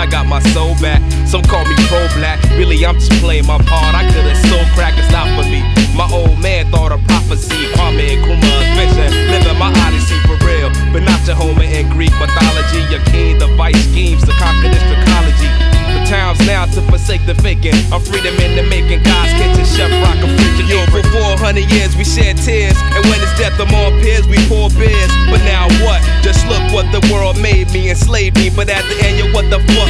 I got my soul back. Some call me pro-black, really I'm just playing my part. I could've sold crack, it's not for me. My old man thought a prophecy, Kwame Nkrumah's vision, living my odyssey for real. But not your Homer in Greek mythology. Your king device schemes to conquer this trichology. The time's now to forsake the faking. I'm freedom in the making. God's kitchen, Chef Rock, a frigid. Yo, for 400 years we shed tears, and when it's death among peers we pour beers. But now what? Just look what the world made me, enslaved me. But at the end, yo, what the fuck